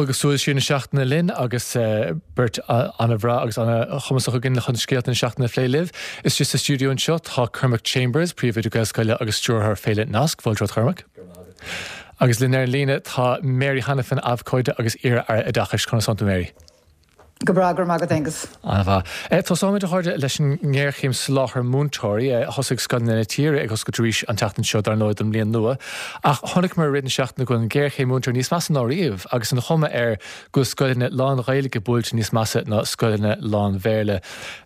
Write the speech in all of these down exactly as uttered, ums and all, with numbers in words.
agus súil sin na seachtainna linn agus beirt anna bhrá agus anna chumasach gin le chun scéalt na seachtainna phlé live. Is just a studio an seo tá Cormac Chambers, príomhú gailscoile agus stúrthar Féile Nasc, bhfuil Cormac. Agus linnéir lína tá Mary Hanafin abhcóide agus ire ar a dachas chuna Santa Mary. Gobragur magad agus. Anna bha. Tá sáid a háide leis an ngéirchim sláthar múntóirí thosaigh scan na tíre agus go dríis an teachtain seo dar nóid am líon nua. Ach tháinig mar ridan seachtainna go an ngéirchim múntóir níos measa ná riamh agus an chuma ar go scoileanna lán réilige búilte níos measa ná scoileanna lán bhéirle.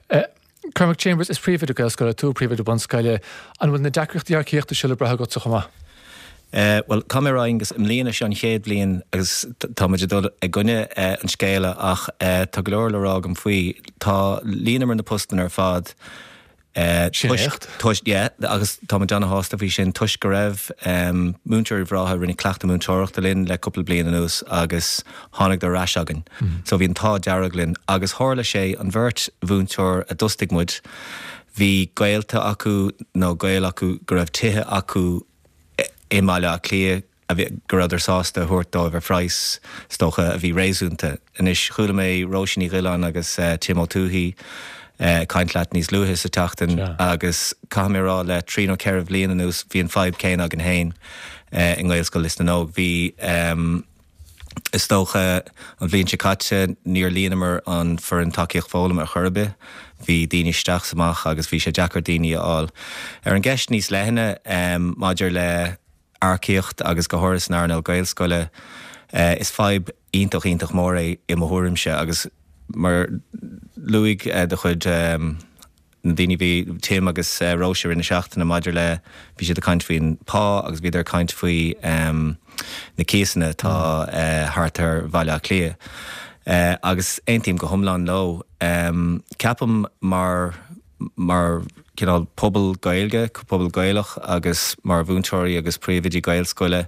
Cormac Chambers is príomhú go scoile tú príomhú bon scoile an bhfuil na deacreachtaí ar cíochta siúla bretha go sa chuma. Uh, well, camera agus im líana sean chéad blion agus táidir dul a gcuine uh, an scéile ach uh, tá glóir le rág an faoi tá líanamar na postan ar fad uh, tuis yeah, agus tá John Hásta bhí sin tuis go raibh um, múntóirí bhrátha rinne cleachta múntóireachta linn le cúpla bliana nús agus tháinig do rás agan. Mm. So bhíon tá dearag linn agus tháirla sé an bhirt bhúntóir a dustig muid bhí gailta acu nó gail acu go raibh tithe acu émáile a clia a bhí gradar sásta thuirtá bhar freiis stocha a bhí réisúnta. Inis chuúla mé Róisíní Ghileán agus uh, Timo Tuathí uh, caintleat níos luthas a teachtain yeah. agus camerá le trí nó ceirh bliana nús bhí an five céin ag an hain uh, in Gaelscoil is na nóg. Bhí um, is stocha an bhíonn se caite níor líanamar an for an takeíoch fólam ar churbe. Bhí daoine isteach samach agus bhí sé deacar daoine áil. Ar an gceist níos leithine um, maidir le arcíocht agus go horas ná an Gaelscoile uh, is feib iontoch iontoch mór é i mthúrimse agus mar luigh uh, de chud um, na daoine bhí Tim agus uh, Róisir in na seachtainna maidir le bhí sé de caint faoin pá agus bhí ar caint faoi um, na césanna tá uh, hartar bhaile a clia. Uh, agus ein tíim go thomláin lo um, ceapam mar mar cinál pobl gailge, pobl gailach agus mar bhúntóirí agus príomhidí gailscoile.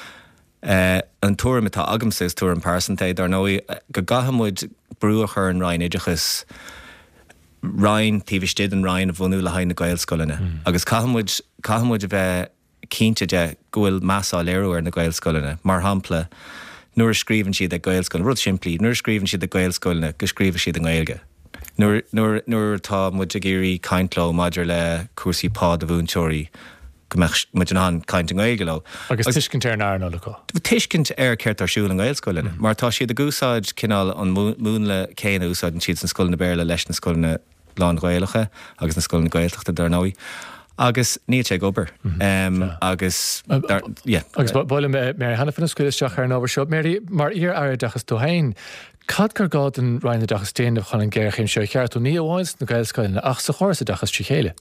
Uh, an túram atá agamsa is túram percentage dar nói go gahamúid brúachar an Ryan idiachas Ryan tíbhistid an Ryan a bhunú le hain na gailscoilena. Mm. Agus cahamúid cahamúid a bheith cínte de gohfuil measá léirú ar na gailscoilena. Mar hampla nuair scríbann siad a gailscoilena, rud simplí, nuair scríbann siad a gailscoilena, go scríomh siad an gailge. Nuair nuair nuair tá muid a géirí caintló maidir le cuasaí pád a bhúntóirí go muid an caint an gailge lo. Agus tuiscint ar an airna le có. Tuiscint ar ceirt ar siúil an gailscoilena. Mar tá siad a gúsáid cinál an mún le céine úsáid an siad san scoil na béirle leis na scoil na lán gailecha agus na scoil na gailteachta dar nói. Agus níl sé gobar. Mm-hmm. um, agus dar, yeah. agus bhfuil Mary Hanafin scoil isteach ar an ábhar seo. Mary, mar ar ar dachas tú hain, cad gur gád an Ryan a dachas déanamh chun an ggéirchim seo cheartú ní amháins na gailscoilena ach sa chóras a dachas trí chéile.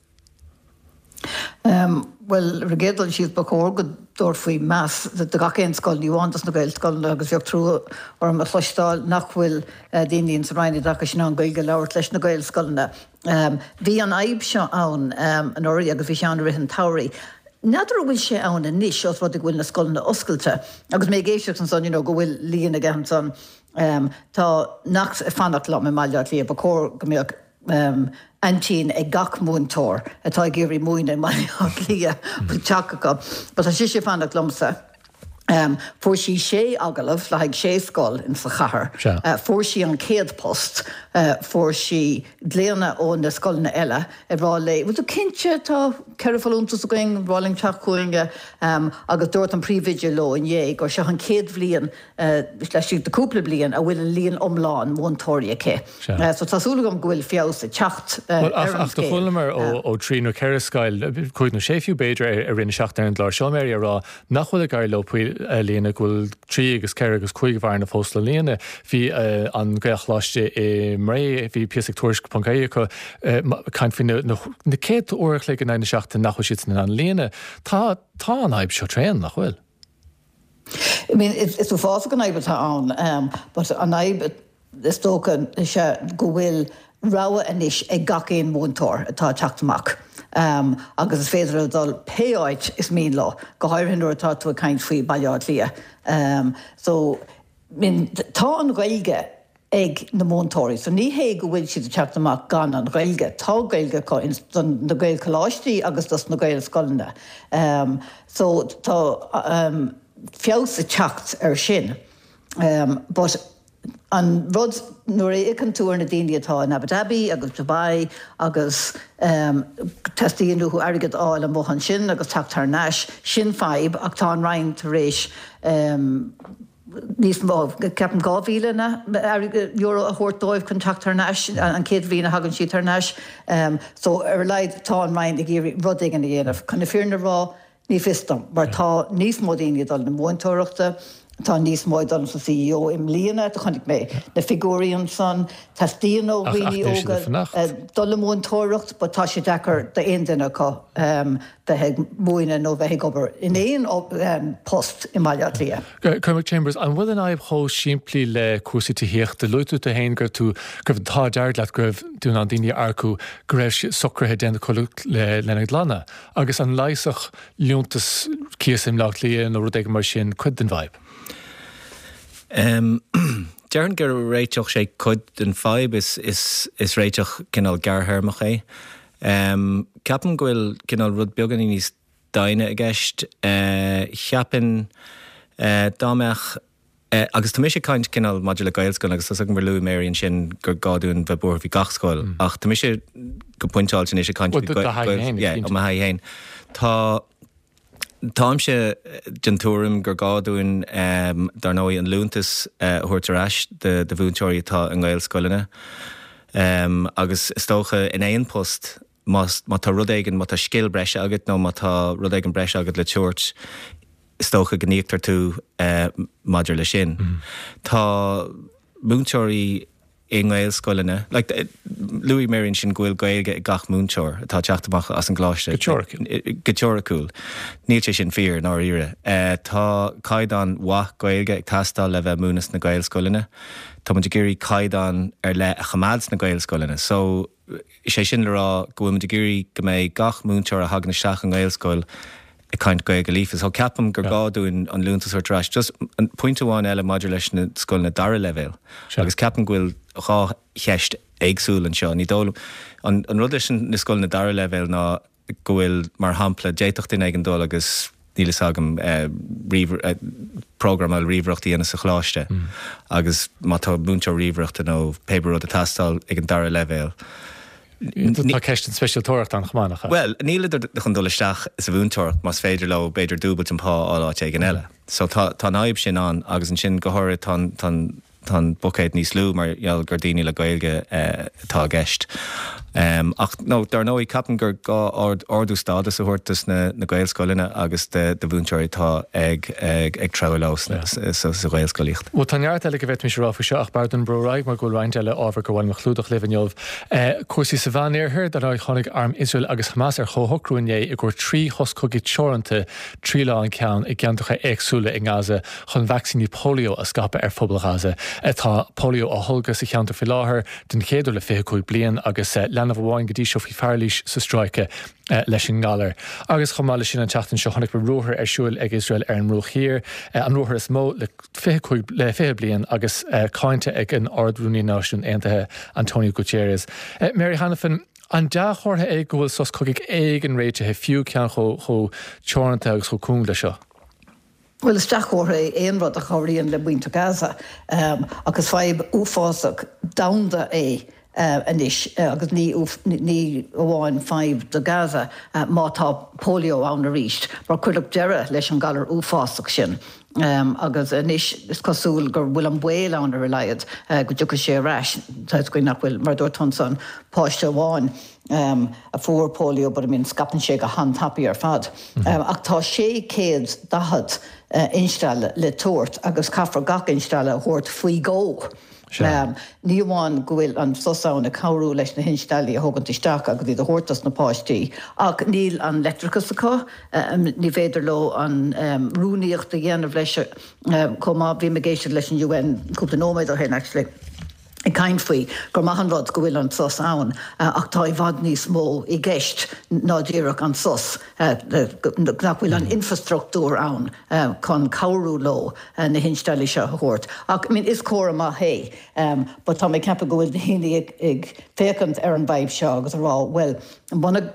Um, well, regédal siad ba cór go dúir faoi meas de gacéin scoil níháintas na gailscoilena agus bheoh trú or a chluistáil nach bhfuil uh, daoine sa Ryan a dachas sin an gailge leabhart leis na gailscoilena. Um, bhí an aib seo ann um, an orí agus bhí seán rihan tairí. Nadidir bhfuil sé ann a níos os rud bhfuil na scoilena oscailte. Agus mé géisteach san son, you know, go bhfuil líon a gceann son um, tá nach fannach le me maiile lí ba cór go mbeadh um, antín ag gach múntóir atá géirí múine maiile lia bhil teacha go. Ba tá si sé fannach lomsa. Um, Fuair sí sé agalah le ag sé scoil in sa chathair. Sure. Uh, fuair sí an céad post, uh, fuair sí dléana ón na scoilna eile i bhrá le. Bhú cinse tá ceirfalúntas a going bhráling teach chuinge um, agus dúirt an príomhide lo in dhé gur se an céad bblion uh, leis siad de cúpla blion a bhfuil líon omláin múntóirí cé. Sure. Uh, so tásúlagam go bhfuil fios a teacht uh, well, ar an scéil. Chulmar ó trí nó ceirascail chuid nó séfiú beidir a rinne seachtain an glár seo Mary ará nach bhfuil a gair lo líana ghfuil trí agus ceir agus chuig bhar na fósla líana bhí uh, an gaiachláiste i mré bhí piasach tuairis pancaí chu caint fin na céad uair le an seachtain nach chuid na an líana tá tá an aib seo tréan nach bhfuil. I mean, it's it's a fása an aib atá ann, um, but an aib is tócan se go bhfuil ráha inis ag gacéon múntóir atá teachtamach. Um, agus is féidir dul péáid is mín lá, go háirhinúir atá tú a caint faoi bailíocht lia. Um, so, min, tá an gailge ag na múntóirí, so ní hé go bhfuil siad teachtamach gan an gailge, tá gailge na gail choláistí agus das na gail scoilna. Um, so, tá um, fios a teacht ar sin. Um, but an rud nuair é ag an túir na daoine atá in Abu Dhabi agus Dubai agus um, testíonú chu airgad áil an mochan sin agus tacht tar náis sin fáib ach tá an rainn tar éis um, níos mó ceapan gáhíle na euro a thuirtóibh chun tacht tar náis an céad bhína hagann siad tar náis um, so ar leid tá an rainn ag géirí rud ag an dhéanamh chuna fearna rá ní fistam mar tá níos mó daoine dul na móintóireachta. Tá níos móid an sa C E O im líana, tá chunig mé na figúríon san, testíon ó bhíní ógad dul mún tóireacht, ba tá sé dechar de aon duine có de heag múine nó bheith gobar in éon post i maiile lia. Cormac Chambers, an bhfuil an aibh thó siimplí le cuasaí tíocht, de luú a héin gur tú gur tá deard leat gurbh dún an daoine arcú go raibh socrathe déanana choúcht le lena glána, agus an leisach leontas cíasim leat líon nó rud ag mar sin cuid den bhaib. Um, Dearan gur réiteach sé cud den fáib is, is, is réiteach cinál garthairmach é. Um, Ceapan gohfuil cinál rud beagán níos daine a gceist, uh, cheapan uh, dámeach, uh, agus tá mé sé caint cinál maidir le gailscoil, agus tá mar luú méiríonn sin gur gáún bheith búir bhí gachscoil, mm. ach tá mé sé go pointáil sin é sé caint bhí gailscoil. Tá Táim sé gentúrim gur gáún um, dar nóí an lúntas uh, thuirtarás de, de bhúntóirí tá an gáil scoilena. Um, agus istócha in éon post má tá rud éigen má tá scil breise agat nó má tá rud éigen breise agat le tuairt istócha gníochttar tú uh, maidir le sin. Mm. Tá bhúntóirí in Gael scoilena. Like Louis Marion sin gohfuil gailge i gach múnseoir atá teachtamach as an gláiste. Geteoracúil. Níl sé sin fear ná ire. Uh, tá caidan wa gailge ag tastal le bheith múnas na Gael scoilena. Tá muid géirí caidan ar le a chamáds na Gael scoilena. So sé sin le rá gohfuil muid géirí go méid gach múnseoir a hagna seach an Gael scoil a kind go go lífas. Tá ceapam gur gáún an lúntas ar tras. Just an point amháin eile maidir leis na scoil na dara levéil. Agus ceapam gohfuil rá cheist éagsúil an seo. Ní dólam an, an rud leis na scoil na dara levéil ná gohfuil mar hampla déitocht in ag an dul agus níle sagam uh, uh, programmal ríomhreachtaí ana sa chláiste. Mm. Agus má tá múnteoir ríomhreachta nó paperród a tastal ag an dara levéil. Tá ceist an special tóireacht an chamánacha. Well, níle de chun dul isteach is a bhúntóireacht mas féidir le beidir dúbalt an pá áláit ag an eile. So tá tá naib sin an agus an sin gohair tan tan tan bucéid níos lú mar eall gur daoine le gailge uh, tá gceist. Um, ach no, dar nóí capan gur gá ordú stádas a thuirtas na, na Gael scoilena agus de, de bhúntóirí tá ag, ag, ag trelós yeah. sa, sa Gael scoilíocht. Well, tá neart eile go bheith mis ráfa seo ach bardan broráig mar gúil roiint eile ábhar go bhhain mo chlúdach lehanneomh. Uh, Cuasaí sa bhanéirthir dar áid chonig arm Israel agus Hamas ar chóthocrúné i ggur trí hoscogi teoranta trí lá an ceann i gceantacha éagsúla i Gaza chun vaccíní polio a scape ar phobal Gaza. Tá polio a thulga sa cheantar fi láthair den chéadú le fiche blian agus uh, lena bháin go dtí seo fi fearlís sa stráice uh, leis an galar. Agus chomáile sin an teachtain seo chonig bar ruthir ar siúil ag Israel ar an ruch hir. Uh, an ruthir is mó le fiche le fiche blian agus uh, cáinte ag an ardrúní náisiún aontaithe Antonio Gutierrez. Uh, Mary Hanafin, an dea chórtha é gohfuil sos cogig ag an réite he fiú cean cho, cho teoranta agus cho cúngla seo. Well, is deach chórtha éon rud a choiríonn le buinte Gaza um, agus fáib uafásach damda é Uh, anis, uh, agus ní ní óháin fáib do Gaza uh, má tá polio an a ríist, mar chuireach deire leis an galar uafásach sin. Um, agus anis is cosúil gur bhfuil an bhil an a reláiad uh, go dúcha sé rais, táid go nach bhfuil mar dúirtán san páiste bháin um, a fuór polio, bud I mean scapan sé go handhapaí ar fad. Mm-hmm. Um, ach tá sé céad dahad uh, instáile le tuairt agus caithfar gach instáile a thuairt faoi gó. Sure. Um, ní bháin gohfuil an sosáin na cabhrú leis na hinstealaí a thugann isteach agus bhí do thuirtas na páistí. Ach níl an letricus acu, um, ní féidir lo an um, rúnaíocht a dhéanamh leis um, comá bhí me géisiad leis an U N cúpla nóméid ó hen actually. I caint faoi gur maithan rud go bhfuil an sos ann uh, ach tá I bhad níos mó I gceist ná díreach an sos uh, nach bhfuil an infrastruchtúr ann uh, chun cabhrú ló uh, na hinstealaí seo a thuairt. Ach I mean, is córa má hé, um, but tá mé ceappa go bhfuil na híine ag, ag fécant ar an baib seo agus rá, well, buna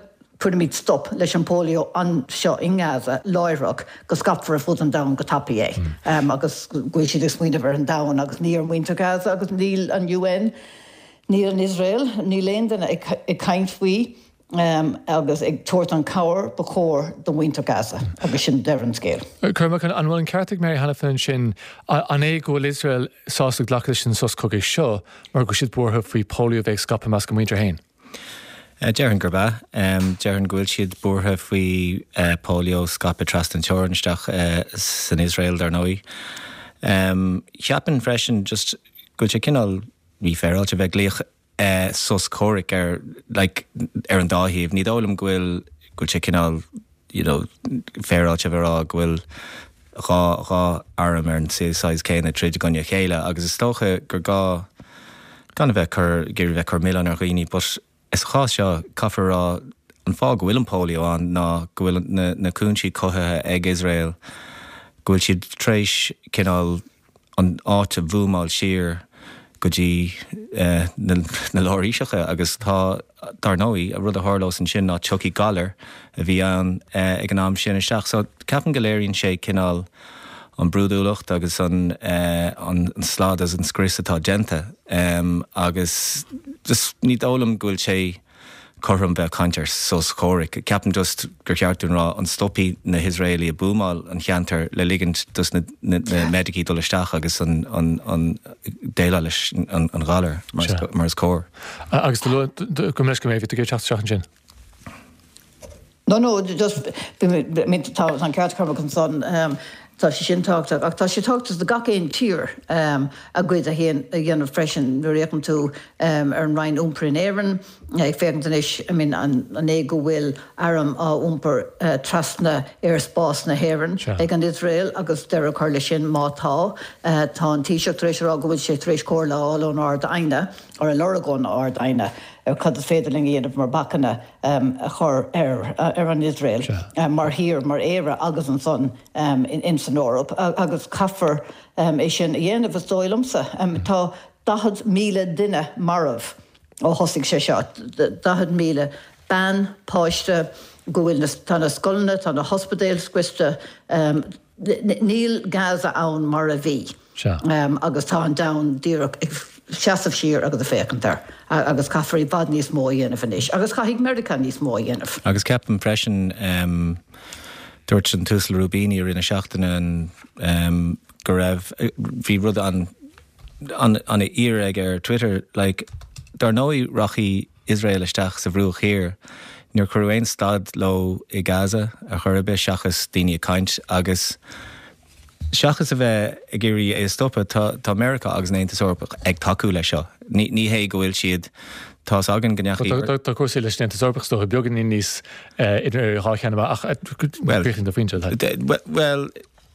puid stop leis an polio an seo in Gaza loirech go scapfar a fud an down go tapi é. Um, agus gweil si dis muinte ver an down agus níor muinte Gaza agus níl an U N, níl an Israel, níl léndan ag kaint fui um, agus ag tuairt an cabhar ba chóir do muinte Gaza agus sin deran scéil. Curma an anhfuil an ceartig Mary Hanafin sin an é gohfuil Israel sásta glachas sin sos cogéis seo mar go siad bortha faoi polio bheith scapa mas go muintear hain. Uh, Jeran Gurba, um, Jeran Gwyl siad bortha faoi uh, polio scapa trast an teoransteach uh, san Israel dar nói. Um, Chiapan freisin just gwyl sé cinnal rí feral te bheith gleach uh, sos córic ar, like, ar an dáhíomh. Ní dólam gwyl gwyl sé cinnal, you know, feral te bheith gwyl rá, rá aram ar an séáis céine tríd gonne chéile, agus is tócha gur gá gan bheith chur gur bheith chur millan ar ghaoine, but is chá seo caithfar rá an fá go bhfuil an polio an ná go bhfuil na, na cúnsí cotha ag Israel go bhfuil siad tréis cinál an áit a bhúmáil siar go dtí uh, na, na láiríseacha agus tá dar nóí a rud a thárlós an sin ná Chucky Galler a bhí an uh, ag an am sin isteach. So ceapan go léiríonn sé cinál an brúdúlacht agus an, uh, an, an slád as an scris atá genta um, agus just ní dólam gúil sé chorm be cantar so scóric. Ceapan just gur ceartún rá an stoppi na Israeli a búmáil an cheantar le ligint dus na, na, na medicí dolisteach agus an, an, an déile leis an, an galar mar, sure. mar is cór. Uh, agus go leis go méid go teach an sin? No, no, just mint tá an ceart carfa chun son um, tá sé sin táchtach ach tá sé táchttas de gach éon tír um, a gcuid a héan a dhéanamh freisin nuair éachan tú um, ar an Rhein úmpar in éireann ag fécant inis I mean, an, an é go bhfuil aram á úmpar uh, trasna ar spás na héireann sure. ag an Israel agus deire chuir le sin mátá uh, tá an tíiseach trééis rá go bhfuil sé trééis cóir leáil ón ard aine ar a loragón ard aine. Cad féidirling íanamh mar bacana um, a chur ar, uh, ar an Israel, sure. um, mar hir, mar éire agus an son um, in, in san Órap, agus caffar um, é sin dhéanamh is dóilimsa. Um, tá dahad míle duine marmh ó thosaigh sé seo, dahad míle ban, páiste, go bhfuil tá na scoilne, tá na hospidéal scuiste, um, níl Gaza ann mar a bhí. Sure. Um, agus tá an dain díreach seaamh siar agus a fécantar agus cafarí bad níos mó dhéanamh inis agus chaigh America níos mó dhéanamh. Agus ceapan freisin um, dúirt an túsal Rubíní ar ina seachtaine an um, go raibh bhí rud an an an ír ag ar Twitter like dar nóí rachaí Israel isteach sa bhrúch hir níor chuirhain stad lo i Gaza a churbe seachas daoine caint agus seachas a bheith a géirí é stoppa tá America agus néanta sorpach ag taú lei seo. Ní ní hé go bhfuil siad tá agan gneachí. Tá cuasí leis néanta sorpach sto beaggan ní níos idir ráchéanam ach bríchan do finte. Well,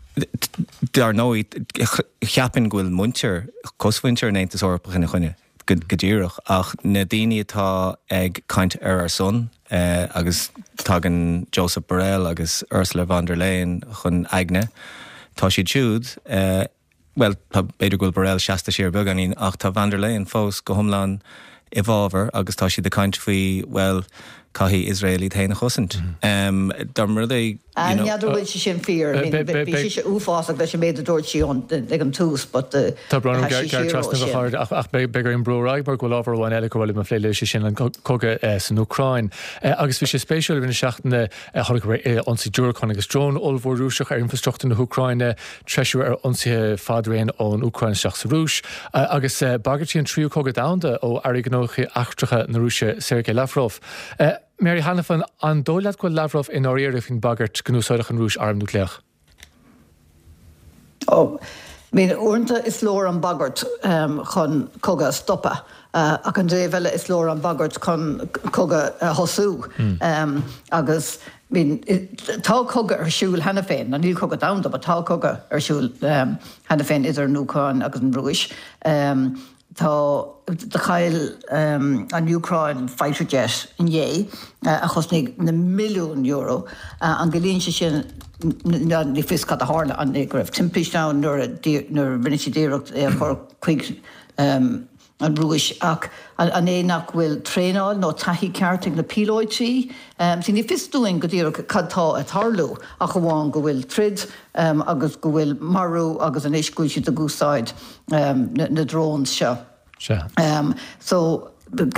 dar nóí cheapan gúil muintir cosfuintir néanta sorpach ina chuine go ddíireach ach na daoine atá ag caint ar ar son uh, agus tagan Joseph Borrell agus Ursula von der Leyen chun aigne. Tá siad siúd, uh, well, tá beidir gúil Borrell seasta siar beganín ach tá von der Leyen fós go thomláin i bhábhar agus tá siad a caint faoi, well, caithí Israeli théana chosint. Um, Dar mar é A neadidir bhfuil sé sin fear. Bhí sé uafásach leis sé méidir dúirt síón ag an tús, but Tá bram gar trasna bhard ach begur an brúráid mar go lábhar bháin eile go bhfuil man phléile sé sin an coga san Ucrain. Agus bhí sé spéisiúil bhína seachtainna thola ionsaí dúrachán agus drón olbhór rúiseach ar infrastruchtúr na Ucraine, treisiú ar ionsaithe fadréin ón Ucrain seach sa rúis, agus bagartí an tríú coga damda ó airí gnócha achtracha na Rúise Sergei Lavrov. Mary Hanafin, an dóilead go Lavrov in áíir fin bagart gnúsáideach an rúis arm núcleach? Oh, mín uanta is lór an bagart um, chun coga stoppa. Uh, ach an dé bheile is lór an bagart chun coga uh, hosú. Mm. Um, agus mín tá coga ar siúil hena féin, an níl coga damda, but tá coga ar siúil um, hena féin idir núcáin agus an rúis. Um, Tá de chail um, an Ucrain fighter jet in dhé uh, a chusnig na milliún euro uh, an golíonn sé sin ní fiscad a hála an égribh. Timpis ná nuair rinne sé díreacht chur chuig an rúis ach an é nach bhfuil tréáil nó taithí cearting na pílóidtí. Um, Sin ní fistúin go dtíar cadtá a tarlú a go bháin go bhfuil trid um, agus go bhfuil marú agus an éiscúil siad a gúsáid um, na, na drones seo. Sure. Um, so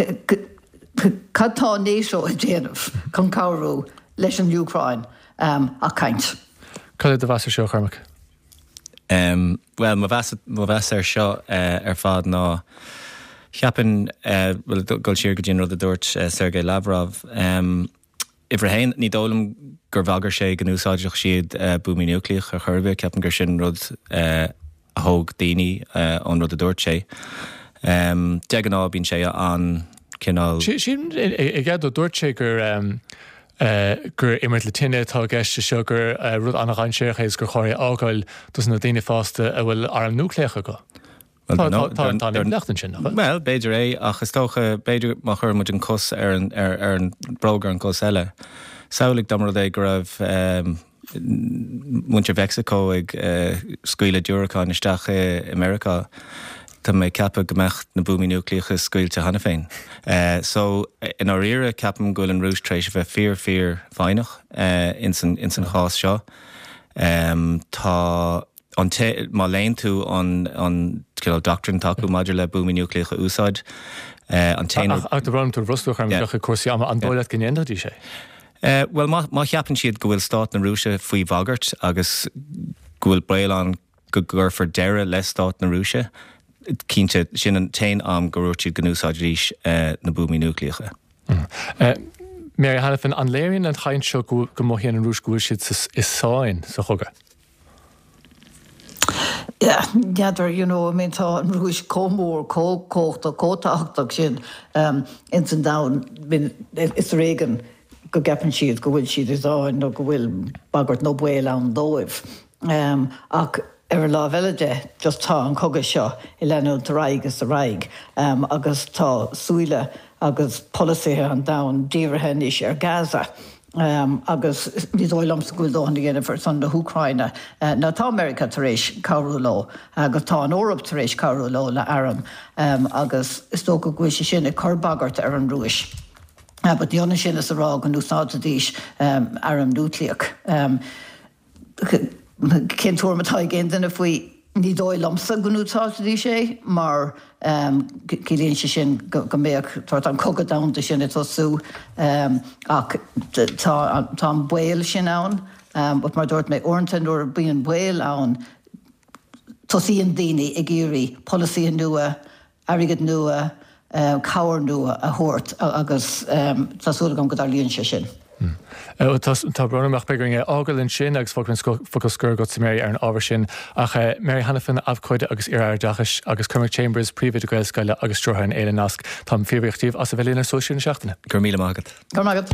cadtá néisio a déanamh chun cabhrú leis an Ucrain um, a caint. Cad de bheas seo Cormac? Um, well, má bheas ar seo uh, ar fad ná cheapan uh, well, goil siar go dtíon rud a dúirt uh, Sergei Lavrov. Um, Ifir hain ní dólam gur bhagar sé go úsáideach siad uh, búmí nucleach ar churbh, ceapan gur sin rud uh, a thóg daoine uh, an rud a dúirt sé. Um, de an á bín sé an cinál... Sin i gcead ó dúirt sé gur gur imirt le tinine tá gceiste seo gur rud anna gáinséirchéis gur choirí ágáil dus na daoine fásta a bhfuil ar an núcléacha go. Tá leachtain sin. Well, beidir é ach is tócha beidir má chur mu an cos ar an brógar an cos eile. Saoigh damar é go raibh muintir Mexico ag scuile dúracáin isteach America. Tá mé cappa gomecht na búmí nucleacha scuilte hanna féin. Uh, so, in our era, capam goil an rúis tréis bheith fear fear fáinach uh, in san chás seo. Um, tá an te, má léin tú an, an doctrine tacu maidir le búmí nucleacha úsáid. Uh, an téanú... Ach, de bram tú rustúch ar mbecha cuasaí ama an dóilead gnéanda dí sé? Uh, well, má, má cheapan siad go bhfuil stát na rúise faoi bhagart agus go bhfuil brail an go gur for deire le stát na rúise. Cínte sin an tain am goúirtíad ganúsáid ríis uh, na búmí nucleacha. Mm. Uh, Mary Hanifin, an léironn an chaint seo go mothéan an rúis gúil siad is sáin sa chuga? Yeah, neadidir, you know, I mean, tá an rúis cómór, cóchta, cótáchtach sin um, in san down, is régan go gapan siad go bhfuil siad is áin nó go bhfuil bagart nó bhfuil an dóibh. Um, ach ar lá bheilide just tá an coga seo i lenú de raig is a raig um, agus tá súile agus policythe an dain díorathe níos ar Gaza um, agus ní dóilm sa gúil dóhanna dhéanamh san na Ucraine uh, ná tá America tar éis cabhrú lá agus tá an Eorp tar éis cabhrú lá le airm um, agus is tó go gúil sé sin i corbagart ar an rúis. Uh, but díonna sin is a rá an úsáid a díis um, airm núcleach. Um, Cén tuairmatá géan duna faoi ní dóil lomsa gonútáidí sé, mar um, cílíonn sé sin go méoch tuairt an cogad damhanta sin tosú um, ach tá an bhil sin ann, um, mar dúirt mé orintanta nuair bíon bhil ann tosíon daoine ag géirí policy nua, airgid nua, uh, cabhar nua a thuirt agus um, tásúla go go líonn sé sin. Tá brunach being ágalinn sin agus fogus gur go Mary ar an ábhar sin ach Mary Hanifin abhcoide agus ar dachas agus Cormac Chambers príomh go scaile agus trúthain éile nasc tá fíorhíochtíomh as a bhfuilíonn sóisiún seachtainna. Gur míle mágad. Gur mágad.